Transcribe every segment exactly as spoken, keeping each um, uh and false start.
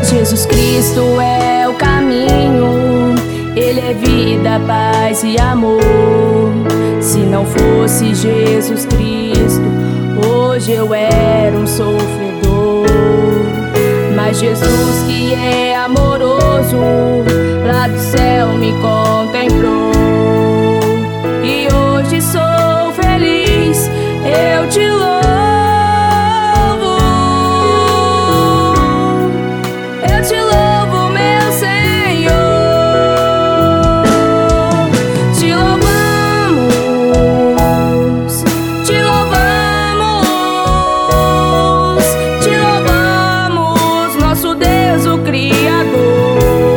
Jesus Cristo é o caminho, Ele é vida, paz e amor. Se não fosse Jesus Cristo, hoje eu era um sofredor. Mas Jesus, que é amoroso, lá do céu me contemplou. E hoje sou feliz, eu te louvo. Eu te louvo, meu Senhor. Te louvamos, te louvamos, te louvamos, nosso Deus, o Criador.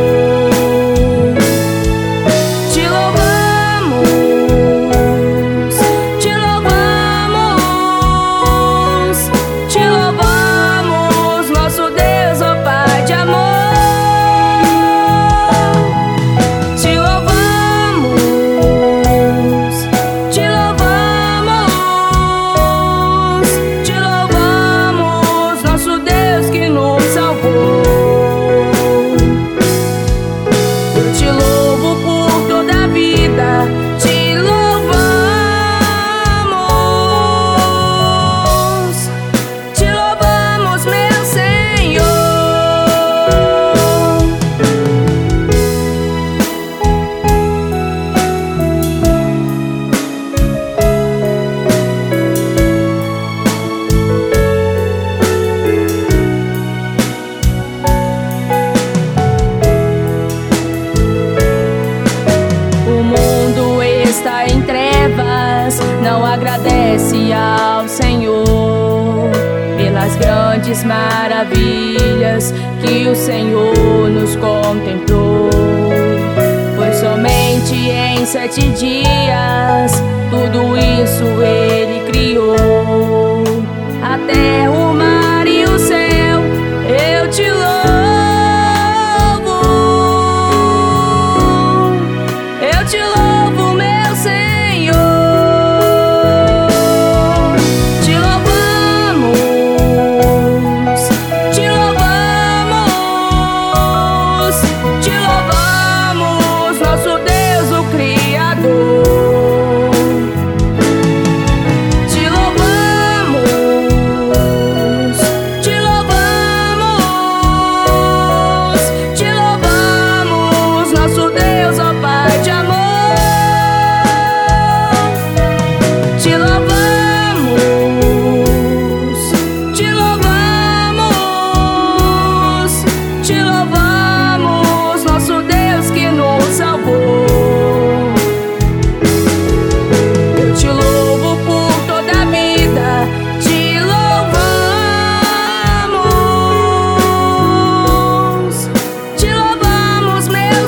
Te louvamos, te louvamos, te louvamos, nosso Deus, ó Pai de amor. Te louvamos, te louvamos, te louvamos, nosso Deus que nos salvou. Eu te louvo por toda a vida, te louvamos, te louvamos, meu Senhor. O mundo está em trevas, não agradece ao Senhor pelas grandes maravilhas que o Senhor nos contemplou. Pois somente em sete dias tudo isso Ele criou, a terra, o mar e o céu. Eu te louvo, eu te louvo, meu Senhor. Te louvamos, te louvamos, te louvamos, nosso Deus, o Criador. Te louvamos, te louvamos, te louvamos, nosso Deus, ó Pai de amor. Te louvamos, te louvamos, te louvamos, nosso Deus que nos salvou. Eu te louvo por toda a vida, te louvamos, te louvamos, meu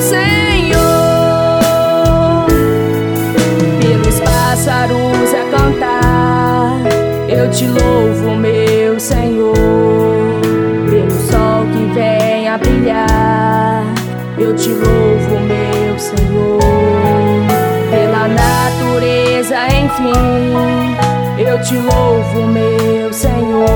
Senhor. Pelos pássaros a cantar, eu te louvo, meu Senhor. Pelo sol que vem a brilhar, eu te louvo, meu Senhor. Pela natureza, enfim, eu te louvo, meu Senhor.